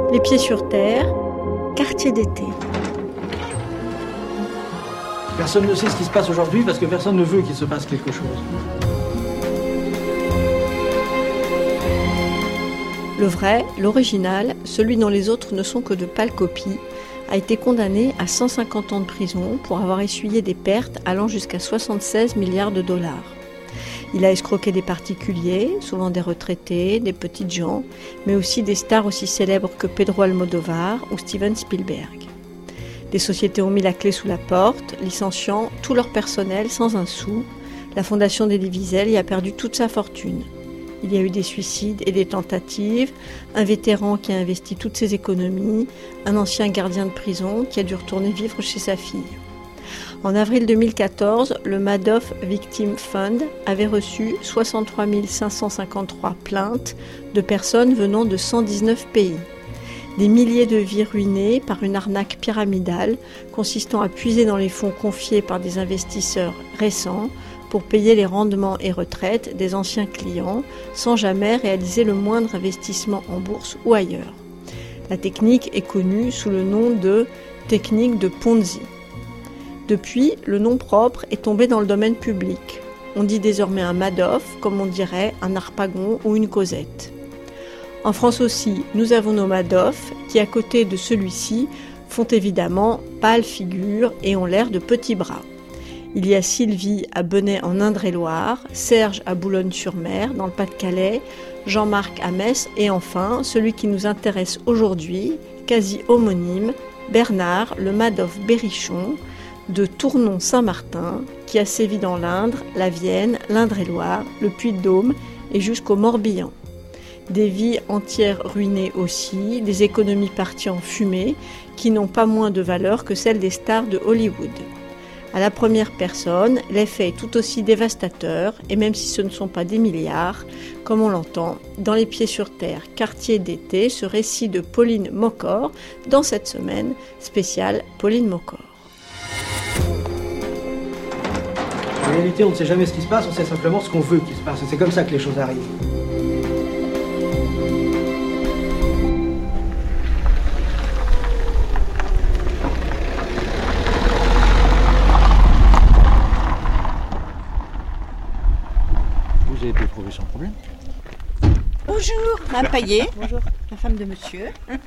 Les pieds sur terre, quartier d'été. Personne ne sait ce qui se passe aujourd'hui parce que personne ne veut qu'il se passe quelque chose. Le vrai, l'original, celui dont les autres ne sont que de pâles copies, a été condamné à 150 ans de prison pour avoir essuyé des pertes allant jusqu'à 76 milliards de dollars. Il a escroqué des particuliers, souvent des retraités, des petites gens, mais aussi des stars aussi célèbres que Pedro Almodovar ou Steven Spielberg. Des sociétés ont mis la clé sous la porte, licenciant tout leur personnel sans un sou. La fondation d'Elie Wiesel y a perdu toute sa fortune. Il y a eu des suicides et des tentatives, un vétéran qui a investi toutes ses économies, un ancien gardien de prison qui a dû retourner vivre chez sa fille. En avril 2014, le Madoff Victim Fund avait reçu 63 553 plaintes de personnes venant de 119 pays. Des milliers de vies ruinées par une arnaque pyramidale consistant à puiser dans les fonds confiés par des investisseurs récents pour payer les rendements et retraites des anciens clients sans jamais réaliser le moindre investissement en bourse ou ailleurs. La technique est connue sous le nom de technique de Ponzi. Depuis, le nom propre est tombé dans le domaine public. On dit désormais un Madoff, comme on dirait un Harpagon ou une Cosette. En France aussi, nous avons nos Madoff qui, à côté de celui-ci, font évidemment pâle figure et ont l'air de petits bras. Il y a Sylvie à Benay en Indre-et-Loire, Serge à Boulogne-sur-Mer dans le Pas-de-Calais, Jean-Marc à Metz et enfin, celui qui nous intéresse aujourd'hui, quasi homonyme, Bernard, le Madoff Berrichon, de Tournon-Saint-Martin, qui a sévi dans l'Indre, la Vienne, l'Indre-et-Loire, le Puy-de-Dôme et jusqu'au Morbihan. Des vies entières ruinées aussi, des économies parties en fumée, qui n'ont pas moins de valeur que celles des stars de Hollywood. À la première personne, l'effet est tout aussi dévastateur, et même si ce ne sont pas des milliards, comme on l'entend, dans Les Pieds sur Terre, quartier d'été, ce récit de Pauline Mocor, dans cette semaine spéciale Pauline Mocor. En réalité, on ne sait jamais ce qui se passe, on sait simplement ce qu'on veut qu'il se passe, et c'est comme ça que les choses arrivent. Vous avez été trouvé sans problème. Bonjour, Mme Paillet. Bonjour, la femme de monsieur.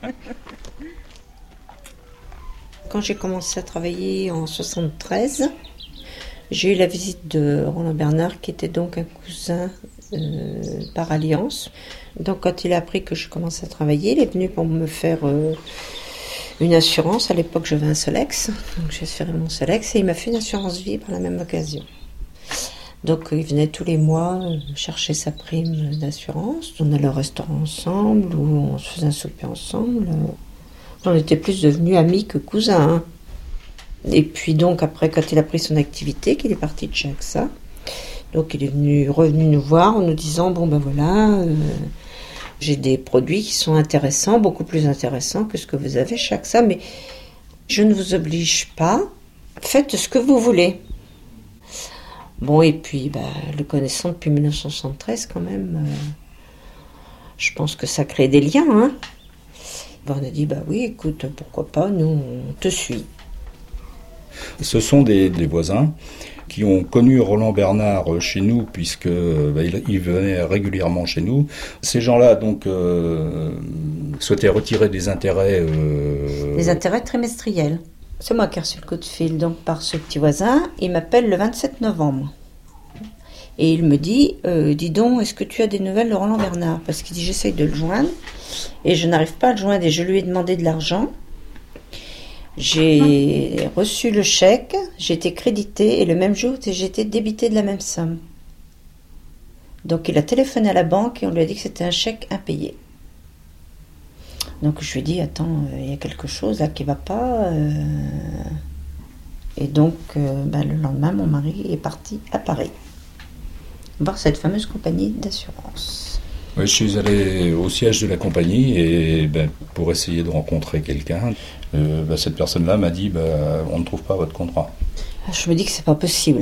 Quand j'ai commencé à travailler en 73, j'ai eu la visite de Roland Bernard, qui était donc un cousin par alliance. Donc quand il a appris que je commençais à travailler, il est venu pour me faire une assurance. À l'époque, j'avais un Solex, donc j'ai assuré mon Solex, et il m'a fait une assurance vie par la même occasion. Donc il venait tous les mois chercher sa prime d'assurance. On allait au restaurant ensemble, ou on se faisait un souper ensemble. On était plus devenus amis que cousins, hein. Et puis donc après, quand il a pris son activité, qu'il est parti de chez AXA, donc il est revenu nous voir en nous disant bon ben voilà, j'ai des produits qui sont intéressants, beaucoup plus intéressants que ce que vous avez chez AXA, mais je ne vous oblige pas, faites ce que vous voulez. Bon, et puis le connaissant depuis 1973 quand même, je pense que ça crée des liens, hein. On a dit oui, écoute, pourquoi pas, nous on te suit. Ce sont des voisins qui ont connu Roland Bernard chez nous, puisque il venait régulièrement chez nous. Ces gens-là donc souhaitaient retirer des intérêts. Des intérêts trimestriels. C'est moi qui ai reçu le coup de fil donc par ce petit voisin. Il m'appelle le 27 novembre. Et il me dit, dis donc, est-ce que tu as des nouvelles de Roland Bernard ? Parce qu'il dit, j'essaye de le joindre et je n'arrive pas à le joindre et je lui ai demandé de l'argent. J'ai reçu le chèque, j'ai été créditée et le même jour, j'ai été débitée de la même somme. Donc il a téléphoné à la banque et on lui a dit que c'était un chèque impayé. Donc je lui ai dit, attends, il y a quelque chose là qui ne va pas. Et donc le lendemain, mon mari est parti à Paris, voir cette fameuse compagnie d'assurance. Oui, je suis allé au siège de la compagnie et pour essayer de rencontrer quelqu'un. Cette personne-là m'a dit on ne trouve pas votre contrat. Je me dis que c'est pas possible.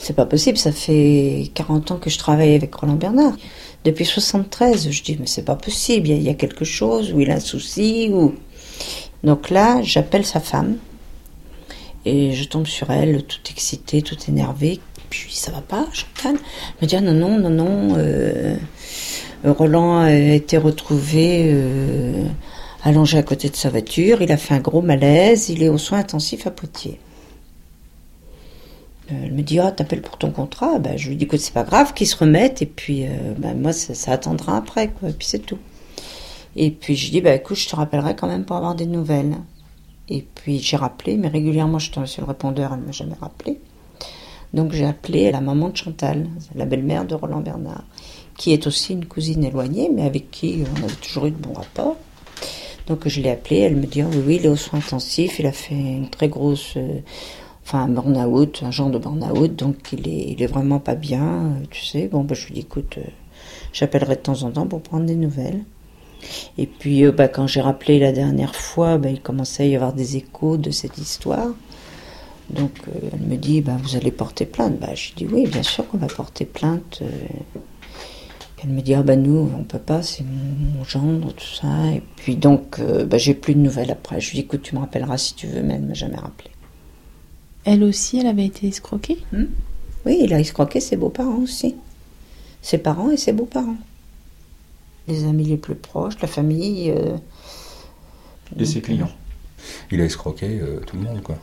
C'est pas possible, ça fait 40 ans que je travaille avec Roland Bernard. Depuis 73, je dis, mais c'est pas possible, il y a quelque chose, ou il a un souci, ou... Donc là, j'appelle sa femme, et je tombe sur elle, toute excitée, toute énervée. Puis je lui dis, ça va pas, Chantal? Elle me dit, non, Roland a été retrouvé allongé à côté de sa voiture, il a fait un gros malaise, il est aux soins intensifs à Poitiers. Elle me dit, t'appelles pour ton contrat? Je lui dis, écoute, c'est pas grave, qu'il se remette, et puis moi, ça attendra après, quoi, et puis c'est tout. Et puis je dis, écoute, je te rappellerai quand même pour avoir des nouvelles. Et puis j'ai rappelé, mais régulièrement, je tombais sur le répondeur, elle ne m'a jamais rappelé. Donc j'ai appelé la maman de Chantal, la belle-mère de Roland Bernard, qui est aussi une cousine éloignée, mais avec qui on avait toujours eu de bons rapports. Donc je l'ai appelée, elle me dit, oui, il est aux soins intensifs, il a fait une très grosse... un burn-out, un genre de burn-out, donc il est vraiment pas bien, tu sais. Je lui dis, écoute, j'appellerai de temps en temps pour prendre des nouvelles. Et puis, quand j'ai rappelé la dernière fois, il commençait à y avoir des échos de cette histoire. Donc, elle me dit, vous allez porter plainte. Je dis, oui, bien sûr qu'on va porter plainte. Elle me dit, nous, on peut pas, c'est mon gendre, tout ça. Et puis, donc, j'ai plus de nouvelles après. Je lui dis, écoute, tu me rappelleras si tu veux, mais elle m'a jamais rappelé. Elle aussi, elle avait été escroquée? Oui, il a escroqué ses beaux-parents aussi. Ses parents et ses beaux-parents. Les amis les plus proches, la famille. Et ses clients. Il a escroqué tout le monde, quoi.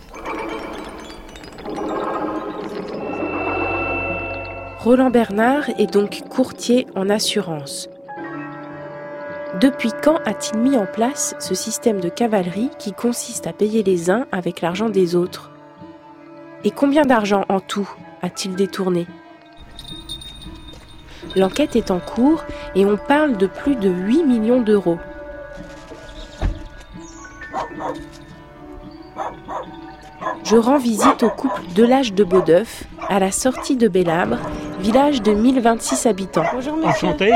Roland Bernard est donc courtier en assurance. Depuis quand a-t-il mis en place ce système de cavalerie qui consiste à payer les uns avec l'argent des autres? Et combien d'argent en tout a-t-il détourné? L'enquête est en cours et on parle de plus de 8 millions d'euros. Je rends visite au couple Delage de Beaudeuf, à la sortie de Bélabre, village de 1026 habitants. Bonjour, monsieur. Enchanté.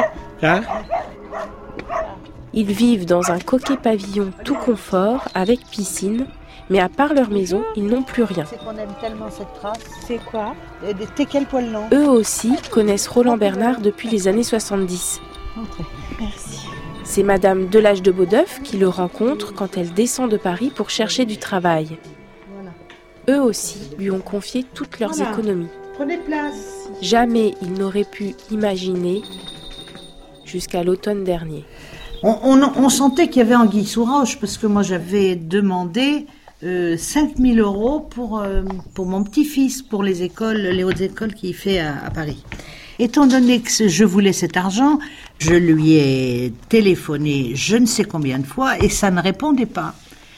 Ils vivent dans un coquet pavillon tout confort, avec piscine, mais à part leur maison, ils n'ont plus rien. C'est qu'on aime tellement cette trace. C'est quoi? Des teckels poils longs. Eux aussi connaissent Roland Bernard depuis les années 70. Merci. C'est Madame Delage de Beaudeuf qui le rencontre quand elle descend de Paris pour chercher du travail. Voilà. Eux aussi lui ont confié toutes leurs économies. Prenez place. Jamais ils n'auraient pu imaginer jusqu'à l'automne dernier. On sentait qu'il y avait anguille sous roche, parce que moi j'avais demandé 5 000 € pour mon petit-fils, pour les hautes écoles qu'il fait à Paris. Étant donné que je voulais cet argent, je lui ai téléphoné je ne sais combien de fois et ça ne répondait pas.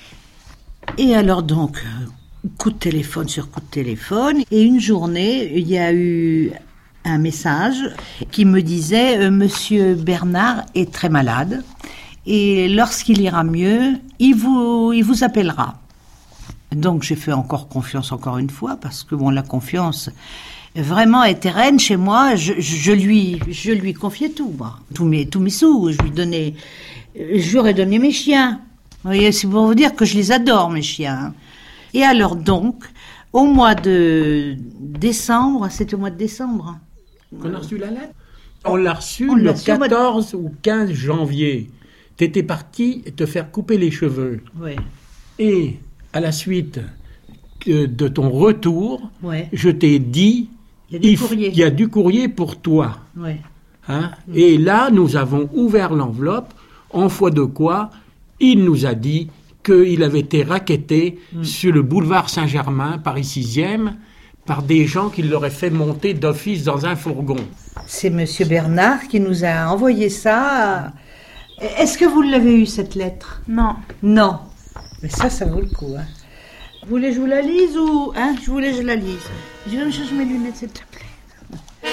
Et alors donc, coup de téléphone sur coup de téléphone, et une journée, il y a eu un message qui me disait Monsieur Bernard est très malade et lorsqu'il ira mieux, il vous appellera. Donc j'ai fait encore confiance encore une fois parce que la confiance vraiment était reine chez moi. Je lui confiais tout, moi. tous mes sous. Je lui aurais donné mes chiens. Vous voyez, c'est pour vous dire que je les adore, mes chiens. Et alors donc, au mois de décembre, c'était au mois de décembre. On a reçu la lettre. On l'a reçu le 14 ou 15 janvier. T'étais parti te faire couper les cheveux. Oui. Et à la suite de ton retour, ouais. Je t'ai dit, il y a du courrier pour toi. Ouais. Et là, nous avons ouvert l'enveloppe, en foi de quoi il nous a dit qu'il avait été racketté sur le boulevard Saint-Germain, Paris 6e, par des gens qui l'auraient fait monter d'office dans un fourgon. C'est Monsieur Bernard qui nous a envoyé ça. Est-ce que vous l'avez eu, cette lettre? Non. Non. Mais ça vaut le coup. Vous voulez que je vous la lise ou... Je voulais que je la lise. Je vais me chercher mes lunettes, s'il te plaît.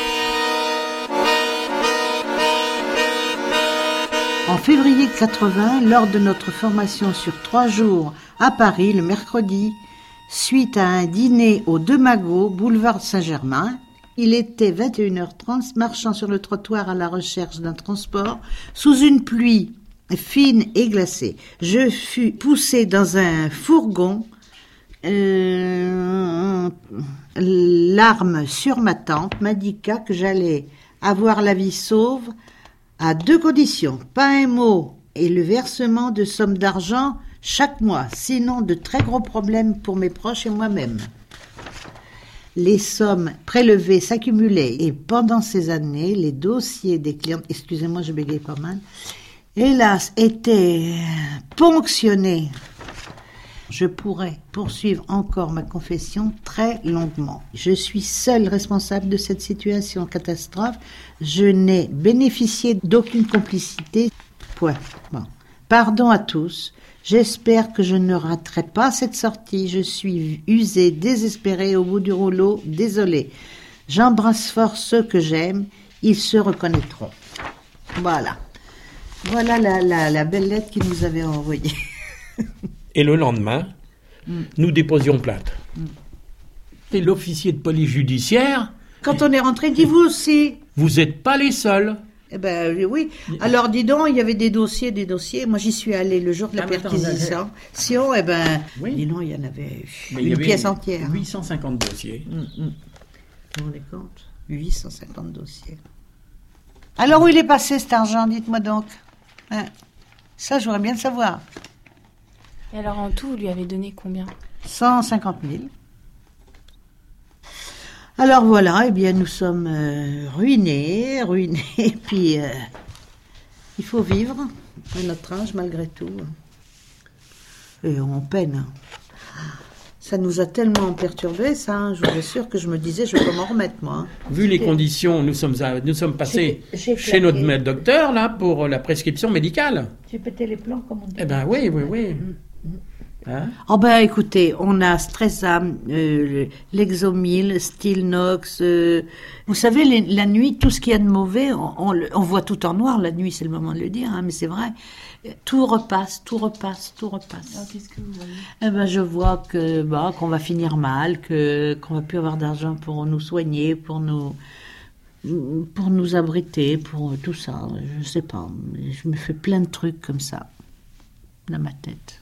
En février 80, lors de notre formation sur 3 jours à Paris, le mercredi, suite à un dîner au Deux Magots, boulevard Saint-Germain, il était 21h30, marchant sur le trottoir à la recherche d'un transport, sous une pluie fine et glacée. Je fus poussé dans un fourgon l'arme sur ma tante m'indiqua que j'allais avoir la vie sauve à 2 conditions. Pas un mot et le versement de sommes d'argent chaque mois, sinon de très gros problèmes pour mes proches et moi-même. Les sommes prélevées s'accumulaient et pendant ces années, les dossiers des clients, excusez-moi, je bégaye pas mal, hélas, étaient ponctionnés. Je pourrais poursuivre encore ma confession très longuement. Je suis seule responsable de cette situation catastrophe. Je n'ai bénéficié d'aucune complicité. Point. Bon. Pardon à tous. J'espère que je ne raterai pas cette sortie. Je suis usée, désespérée, au bout du rouleau. Désolée. J'embrasse fort ceux que j'aime. Ils se reconnaîtront. Voilà. Voilà la belle lettre qu'il nous avait envoyée. Et le lendemain, nous déposions plainte. Et l'officier de police judiciaire... Quand on est rentré, dit vous aussi. Vous n'êtes pas les seuls. Eh ben oui. Alors dis donc, il y avait des dossiers. Moi j'y suis allée le jour de la perquisition. Eh ben, oui. Dis donc, il y en avait pièce entière. 850 dossiers. Vous vous rendez compte ? 850 dossiers. Alors où il est passé cet argent, dites-moi donc. Hein ? Ça, j'aurais bien le savoir. Et alors en tout, vous lui avez donné combien ? 150 000. Alors voilà, eh bien nous sommes ruinés, puis il faut vivre à notre âge malgré tout. Et on peine. Ça nous a tellement perturbés, ça, hein, je vous assure que je me disais, je vais pas m'en remettre, moi. Hein. Vu les conditions, nous sommes passés chez notre docteur, là, pour la prescription médicale. J'ai pété les plombs, comme on dit. Eh ben oui. Hein? Oh ben écoutez, on a Stresam, Lexomil, Stilnox. Vous savez, la nuit, tout ce qu'il y a de mauvais, on voit tout en noir. La nuit, c'est le moment de le dire, hein, mais c'est vrai. Tout repasse. Alors qu'est-ce que vous voyez ? Eh ben je vois qu'on va finir mal, qu'on va plus avoir d'argent pour nous soigner, pour nous abriter, pour tout ça. Je sais pas. Je me fais plein de trucs comme ça dans ma tête.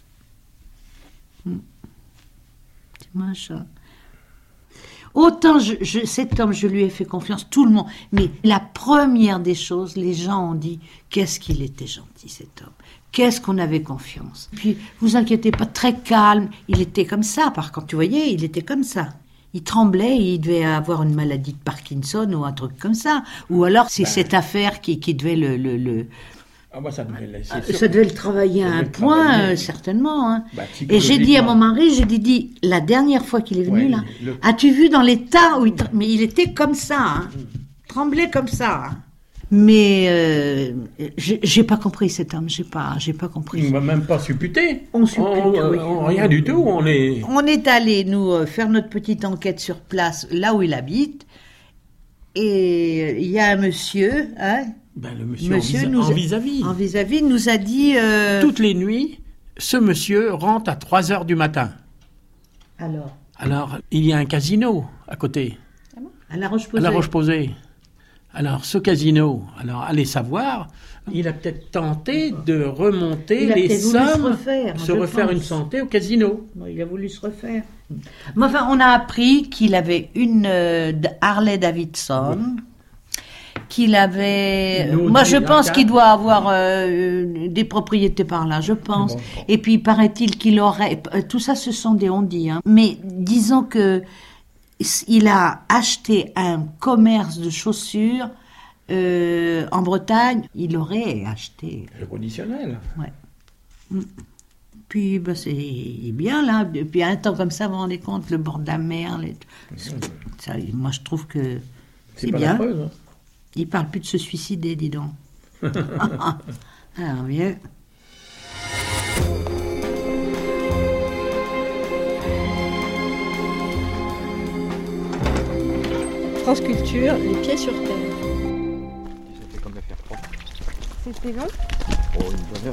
C'est moche. Autant cet homme, je lui ai fait confiance, tout le monde. Mais la première des choses, les gens ont dit, qu'est-ce qu'il était gentil cet homme. Qu'est-ce qu'on avait confiance. Puis, vous inquiétez pas, très calme. Il était comme ça, par contre, tu voyais, il était comme ça. Il tremblait, il devait avoir une maladie de Parkinson ou un truc comme ça. Ou alors, c'est cette affaire qui devait le ça devait le travailler à un point, certainement. Hein. Et j'ai dit à mon mari, dit, la dernière fois qu'il est venu, là, as-tu vu dans l'état où mais il était comme ça, hein, tremblait comme ça. Hein. Mais j'ai pas compris cet homme, j'ai pas compris. Il m'a même pas supputé. On suppute, rien du tout. On est allé nous faire notre petite enquête sur place, là où il habite, et il y a un monsieur, hein. Le monsieur en vis-à-vis nous a dit... Toutes les nuits, ce monsieur rentre à 3h du matin. Alors, il y a un casino à côté. À La Roche-Posay. À La Roche-Posay. Alors, ce casino, allez savoir, il a peut-être tenté de remonter les sommes, se refaire une santé au casino. Il a voulu se refaire. Mais enfin, on a appris qu'il avait une Harley Davidson... qu'il avait... Moi, je pense qu'il doit avoir des propriétés par là, je pense. Bon. Et puis, paraît-il qu'il aurait... Tout ça, ce sont des on-dit. Hein. Mais disons que il a acheté un commerce de chaussures en Bretagne. Il aurait acheté... Le conditionnel. Ouais. Puis, c'est bien, là. Depuis un temps comme ça, vous vous rendez compte, le bord de la mer. Ça, moi, je trouve que c'est bien. Pas la preuve, hein. Il parle plus de se suicider, dis donc. Alors, bien. France Culture, les pieds sur terre. C'était comme faire propre. C'était long ? Oh, une bonne heure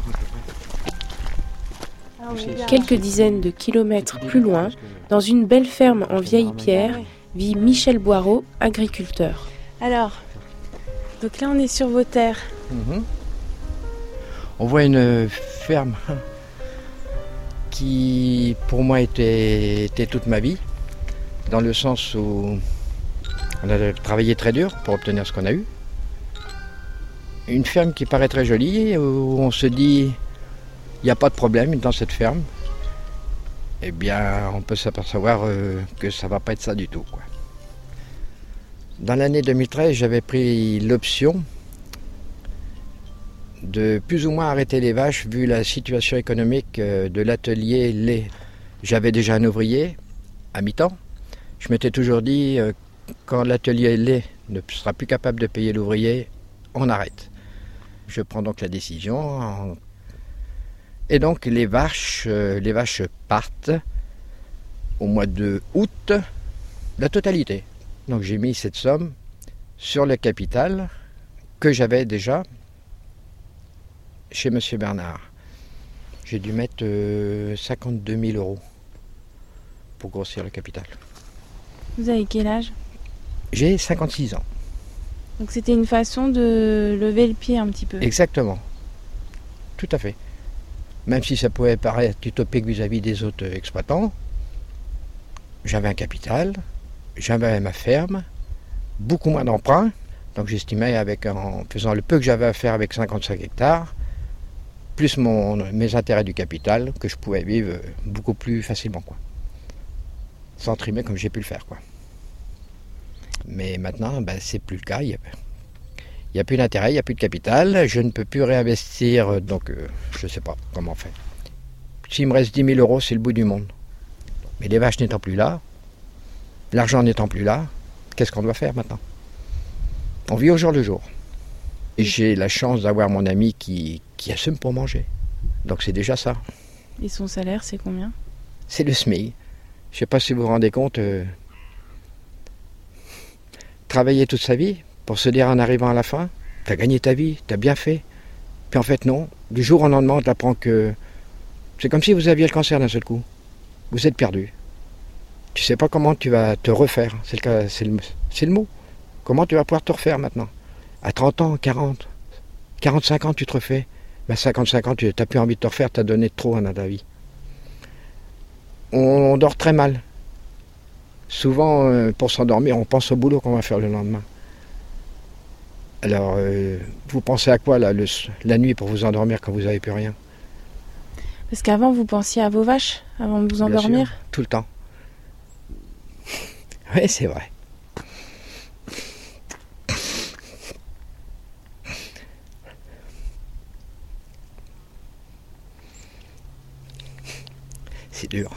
à peu près. Quelques dizaines de kilomètres plus loin, dans une belle ferme en vieille pierre, vit Michel Boireau, agriculteur. Alors, donc là on est sur vos terres. On voit une ferme qui, pour moi, était toute ma vie, dans le sens où on a travaillé très dur pour obtenir ce qu'on a eu. Une ferme qui paraît très jolie, où on se dit, il n'y a pas de problème dans cette ferme. Eh bien, on peut s'apercevoir que ça ne va pas être ça du tout, quoi. Dans l'année 2013, j'avais pris l'option de plus ou moins arrêter les vaches vu la situation économique de l'atelier lait. J'avais déjà un ouvrier à mi-temps. Je m'étais toujours dit, quand l'atelier lait ne sera plus capable de payer l'ouvrier, on arrête. Je prends donc la décision. Et donc les vaches partent au mois de août, la totalité. Donc j'ai mis cette somme sur le capital que j'avais déjà chez M. Bernard. J'ai dû mettre 52 000 euros pour grossir le capital. Vous avez quel âge? J'ai 56 ans. Donc c'était une façon de lever le pied un petit peu. Exactement. Tout à fait. Même si ça pouvait paraître utopique vis-à-vis des autres exploitants, j'avais un capital, j'avais ma ferme, beaucoup moins d'emprunts. Donc j'estimais, en faisant le peu que j'avais à faire avec 55 hectares, plus mes intérêts du capital, que je pouvais vivre beaucoup plus facilement, quoi. Sans trimer comme j'ai pu le faire, quoi. Mais maintenant, c'est plus le cas. Il n'y a plus d'intérêt, il n'y a plus de capital. Je ne peux plus réinvestir, donc je ne sais pas comment faire. S'il me reste 10 000 euros, c'est le bout du monde. Mais les vaches n'étant plus là, l'argent n'étant plus là, qu'est-ce qu'on doit faire maintenant? On vit au jour le jour. Et j'ai la chance d'avoir mon ami qui assume pour manger. Donc c'est déjà ça. Et son salaire, c'est combien? C'est le SMIC. Je ne sais pas si vous vous rendez compte, travailler toute sa vie pour se dire en arrivant à la fin, tu as gagné ta vie, tu as bien fait. Puis en fait non, du jour au lendemain, tu apprends que c'est comme si vous aviez le cancer d'un seul coup. Vous êtes perdu. Tu ne sais pas comment tu vas te refaire, c'est le mot. Comment tu vas pouvoir te refaire maintenant? À 30 ans, 40, 45 ans, tu te refais. À 55 ans, tu n'as plus envie de te refaire, tu as donné trop dans ta vie. On dort très mal. Souvent, pour s'endormir, on pense au boulot qu'on va faire le lendemain. Alors, vous pensez à quoi la nuit pour vous endormir quand vous n'avez plus rien? Parce qu'avant, vous pensiez à vos vaches, avant de vous endormir? Bien sûr, tout le temps. Oui, c'est vrai. C'est dur.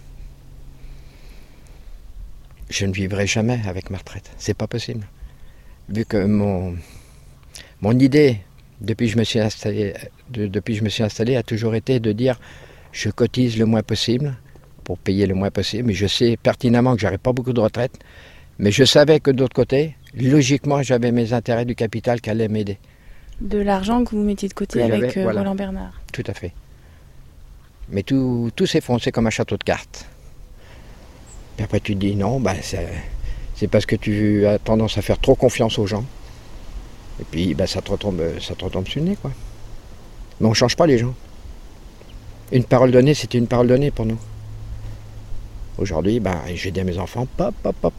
Je ne vivrai jamais avec ma retraite. C'est pas possible. Vu que mon idée, depuis que je me suis installé, a toujours été de dire je cotise le moins possible pour payer le moins possible. Mais je sais pertinemment que j'aurai pas beaucoup de retraite. Mais je savais que d'autre côté, logiquement, j'avais mes intérêts du capital qui allaient m'aider. De l'argent que vous mettiez de côté avec voilà. Roland Bernard. Tout à fait. Mais tout s'est foncé comme un château de cartes. Puis après tu te dis non, c'est parce que tu as tendance à faire trop confiance aux gens. Et puis ça te retombe sur le nez, quoi. Mais on ne change pas les gens. Une parole donnée, c'était une parole donnée pour nous. Aujourd'hui, j'ai dit à mes enfants, pop.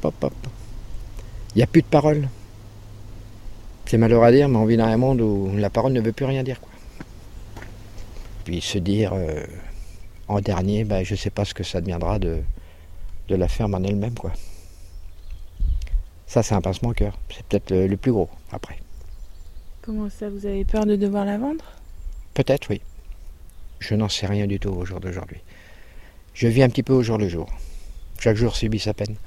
Il n'y a plus de parole. C'est malheureux à dire, mais on vit dans un monde où la parole ne veut plus rien dire, quoi. Puis se dire, en dernier, je ne sais pas ce que ça deviendra de la ferme en elle-même, quoi. Ça, c'est un pincement au cœur. C'est peut-être le plus gros, après. Comment ça, vous avez peur de devoir la vendre? Peut-être, oui. Je n'en sais rien du tout au jour d'aujourd'hui. Je vis un petit peu au jour le jour. Chaque jour subit sa peine.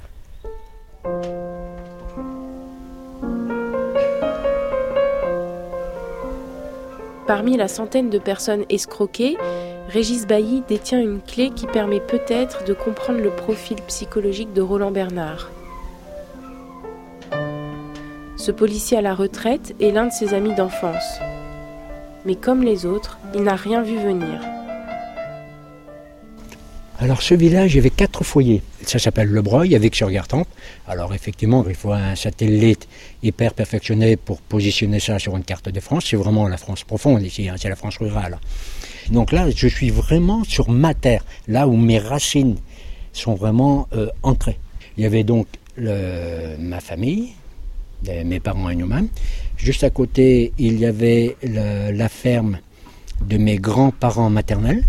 Parmi la centaine de personnes escroquées, Régis Bailly détient une clé qui permet peut-être de comprendre le profil psychologique de Roland Bernard. Ce policier à la retraite est l'un de ses amis d'enfance. Mais comme les autres, il n'a rien vu venir. Alors ce village, il y avait 4 foyers. Ça s'appelle Le Breuil avec Surgartempe. Alors effectivement, il faut un satellite hyper perfectionné pour positionner ça sur une carte de France. C'est vraiment la France profonde ici, c'est la France rurale. Donc là, je suis vraiment sur ma terre, là où mes racines sont vraiment ancrées. Il y avait donc ma famille, mes parents et nous-mêmes. Juste à côté, il y avait la ferme de mes grands-parents maternels.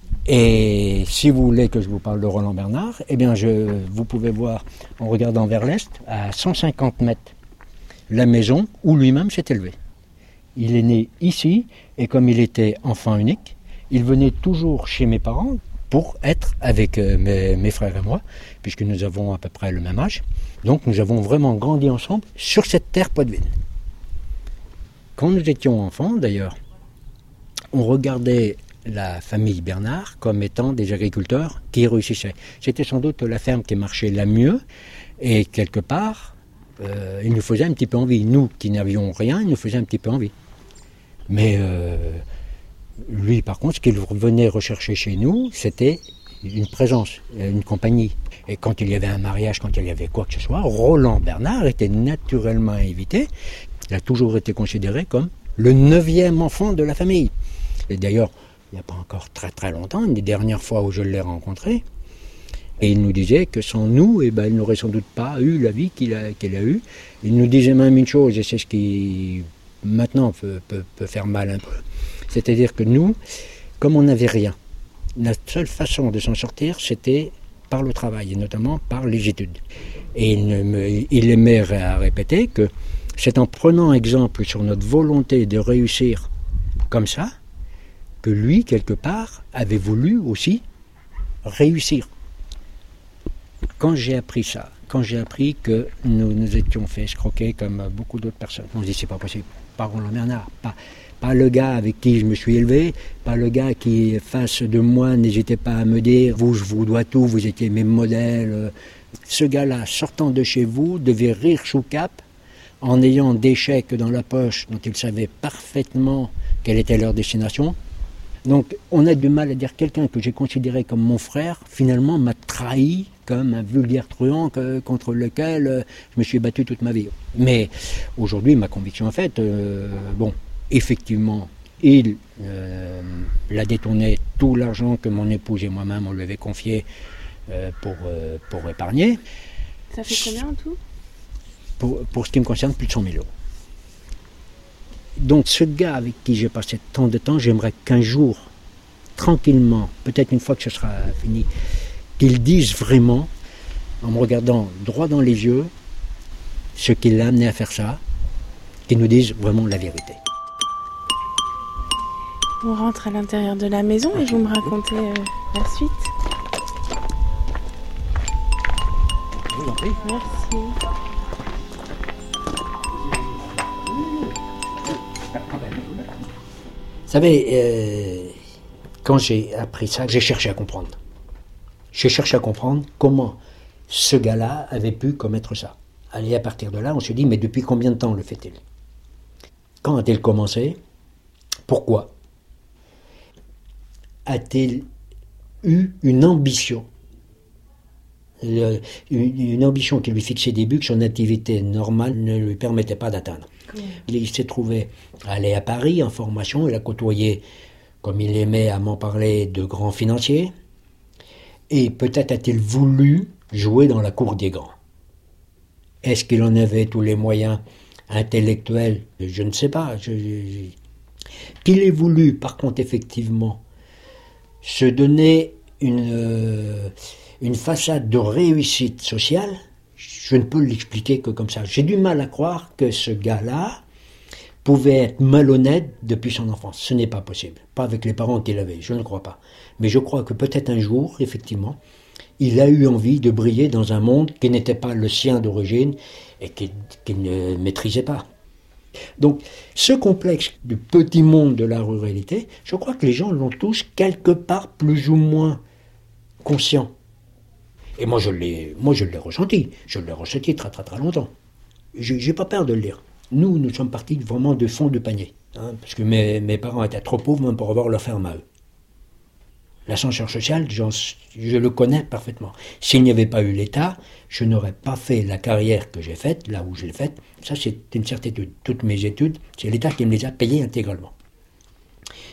Et si vous voulez que je vous parle de Roland Bernard, eh bien vous pouvez voir, en regardant vers l'est, à 150 mètres, la maison où lui-même s'est élevé. Il est né ici, et comme il était enfant unique, il venait toujours chez mes parents pour être avec mes frères et moi, puisque nous avons à peu près le même âge. Donc nous avons vraiment grandi ensemble sur cette terre poitevine. Quand nous étions enfants, d'ailleurs, on regardait la famille Bernard comme étant des agriculteurs qui réussissaient. C'était sans doute la ferme qui marchait la mieux, et quelque part, il nous faisait un petit peu envie. Nous qui n'avions rien, il nous faisait un petit peu envie. Mais lui, par contre, ce qu'il venait rechercher chez nous, c'était une présence, une compagnie. Et quand il y avait un mariage, quand il y avait quoi que ce soit, Roland Bernard était naturellement invité. Il a toujours été considéré comme le 9e enfant de la famille. Et d'ailleurs, il n'y a pas encore très très longtemps, une des dernières fois où je l'ai rencontré, et il nous disait que sans nous, il n'aurait sans doute pas eu la vie qu'il a eue. Il nous disait même une chose, et c'est ce qui maintenant peut faire mal un peu. C'est-à-dire que nous, comme on n'avait rien, la seule façon de s'en sortir, c'était par le travail, et notamment par les études. Et il aimait répéter que c'est en prenant exemple sur notre volonté de réussir comme ça, que lui, quelque part, avait voulu aussi réussir. Quand j'ai appris ça, quand j'ai appris que nous étions fait escroquer comme beaucoup d'autres personnes, on se dit c'est pas possible, pas Roland Bernard, pas le gars avec qui je me suis élevé, pas le gars qui, face de moi, n'hésitait pas à me dire « vous, je vous dois tout, vous étiez mes modèles ». Ce gars-là, sortant de chez vous, devait rire sous cap, en ayant des chèques dans la poche dont il savait parfaitement quelle était leur destination. Donc on a du mal à dire quelqu'un que j'ai considéré comme mon frère, finalement m'a trahi comme un vulgaire truand contre lequel je me suis battu toute ma vie. Mais aujourd'hui, ma conviction en fait, effectivement, il a détourné tout l'argent que mon épouse et moi-même on lui avait confié pour épargner. Ça fait combien en tout ? Pour ce qui me concerne, plus de 100 000 euros. Donc ce gars avec qui j'ai passé tant de temps, j'aimerais qu'un jour, tranquillement, peut-être une fois que ce sera fini, qu'il dise vraiment, en me regardant droit dans les yeux, ce qui l'a amené à faire ça, qu'il nous dise vraiment la vérité. On rentre à l'intérieur de la maison et vous me racontez la suite. Je vous en prie. Merci. Vous savez, quand j'ai appris ça, j'ai cherché à comprendre. J'ai cherché à comprendre comment ce gars-là avait pu commettre ça. Allez, à partir de là, on se dit, mais depuis combien de temps le fait-il ? Quand a-t-il commencé ? Pourquoi ? A-t-il eu une ambition ? Une ambition qui lui fixait des buts que son activité normale ne lui permettait pas d'atteindre. Il s'est trouvé aller à Paris en formation, il a côtoyé, comme il aimait à m'en parler, de grands financiers, et peut-être a-t-il voulu jouer dans la cour des grands. Est-ce qu'il en avait tous les moyens intellectuels ? Je ne sais pas. Qu'il ait voulu, par contre, effectivement, se donner une façade de réussite sociale, je ne peux l'expliquer que comme ça. J'ai du mal à croire que ce gars-là pouvait être malhonnête depuis son enfance. Ce n'est pas possible. Pas avec les parents qu'il avait, je ne crois pas. Mais je crois que peut-être un jour, effectivement, il a eu envie de briller dans un monde qui n'était pas le sien d'origine et qu'il ne maîtrisait pas. Donc, ce complexe du petit monde de la ruralité, je crois que les gens l'ont tous quelque part plus ou moins conscient. Et moi, je l'ai ressenti. Je l'ai ressenti très très très longtemps. J'ai pas peur de le dire. Nous sommes partis vraiment de fond de panier. Parce que mes parents étaient trop pauvres même pour avoir leur ferme à eux. L'ascenseur social, je le connais parfaitement. S'il n'y avait pas eu l'État, je n'aurais pas fait la carrière que j'ai faite, là où je l'ai faite. Ça, c'est une certitude. Toutes mes études, c'est l'État qui me les a payées intégralement.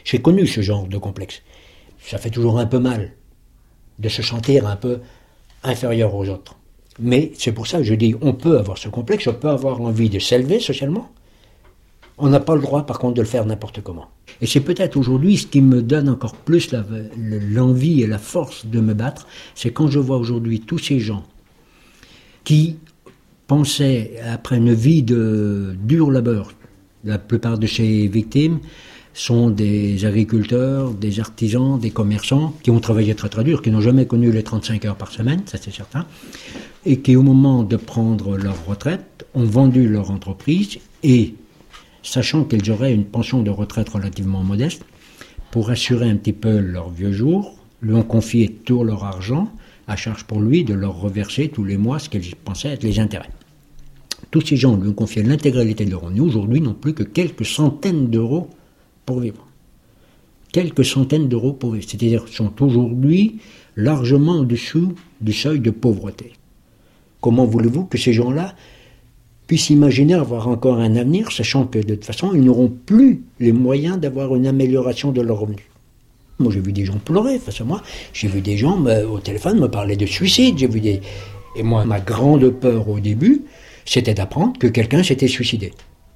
J'ai connu ce genre de complexe. Ça fait toujours un peu mal de se sentir un peu inférieur aux autres. Mais c'est pour ça que je dis, on peut avoir ce complexe, on peut avoir envie de s'élever socialement. On n'a pas le droit, par contre, de le faire n'importe comment. Et c'est peut-être aujourd'hui ce qui me donne encore plus l'envie et la force de me battre, c'est quand je vois aujourd'hui tous ces gens qui pensaient, après une vie de dur labeur, la plupart de ces victimes sont des agriculteurs, des artisans, des commerçants qui ont travaillé très très dur, qui n'ont jamais connu les 35 heures par semaine, ça c'est certain, et qui au moment de prendre leur retraite ont vendu leur entreprise et, sachant qu'ils auraient une pension de retraite relativement modeste, pour assurer un petit peu leurs vieux jours, lui ont confié tout leur argent, à charge pour lui de leur reverser tous les mois ce qu'ils pensaient être les intérêts. Tous ces gens lui ont confié l'intégralité de leurs revenus, aujourd'hui n'ont plus que quelques centaines d'euros pour vivre. Quelques centaines d'euros pour vivre, c'est-à-dire sont aujourd'hui largement au-dessous du seuil de pauvreté. Comment voulez-vous que ces gens-là puissent imaginer avoir encore un avenir, sachant que de toute façon, ils n'auront plus les moyens d'avoir une amélioration de leurs revenus. Moi, j'ai vu des gens pleurer face à moi, j'ai vu des gens au téléphone me parler de suicide, Et moi, ma grande peur au début, c'était d'apprendre que quelqu'un s'était suicidé.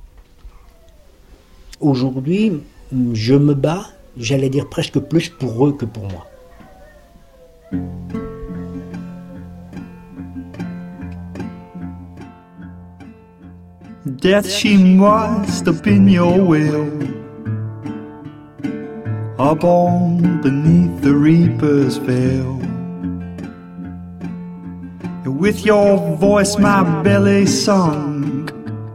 Aujourd'hui, je me bats, j'allais dire presque plus pour eux que pour moi. Death, she must have been your will, up on beneath the reaper's veil. With your voice my belly sunk,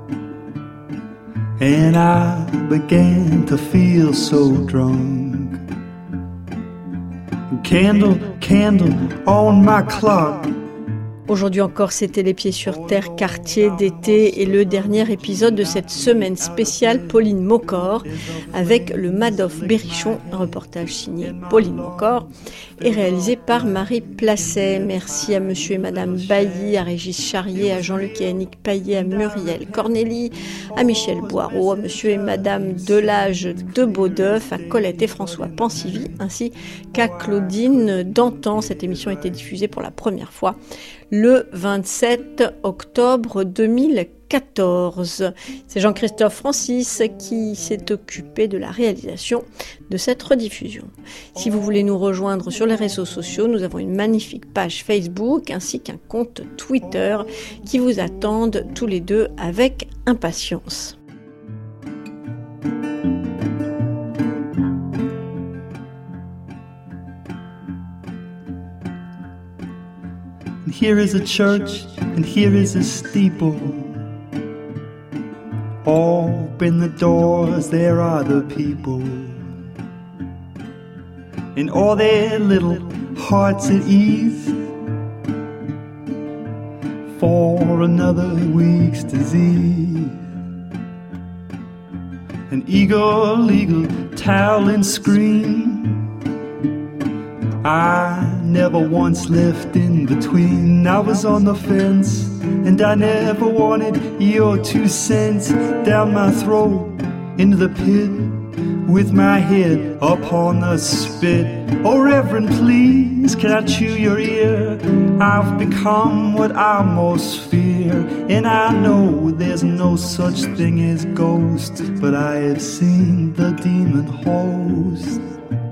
and I began to feel so drunk. Candle, candle on my clock. Aujourd'hui encore, c'était Les Pieds sur Terre, quartier d'été et le dernier épisode de cette semaine spéciale Pauline Maucor avec le Madoff Berrichon, un reportage signé Pauline Maucor et réalisé par Marie Placet. Merci à monsieur et madame Bailly, à Régis Charrier, à Jean-Luc et Annick Paillet, à Muriel Cornélie, à Michel Boireau, à monsieur et madame Delage de Beaudeuf, à Colette et François Pansivy, ainsi qu'à Claudine Dantan. Cette émission a été diffusée pour la première fois le 27 octobre 2014. C'est Jean-Christophe Francis qui s'est occupé de la réalisation de cette rediffusion. Si vous voulez nous rejoindre sur les réseaux sociaux, nous avons une magnifique page Facebook ainsi qu'un compte Twitter qui vous attendent tous les deux avec impatience. Here is a church, and here is a steeple. Open the doors, there are the people. In all their little hearts at ease, for another week's disease. An eagle, towel and scream. I never once left in between. I was on the fence, and I never wanted your 2 cents down my throat into the pit with my head upon the spit. Oh, Reverend, please, can I chew your ear? I've become what I most fear, and I know there's no such thing as ghosts, but I have seen the demon host.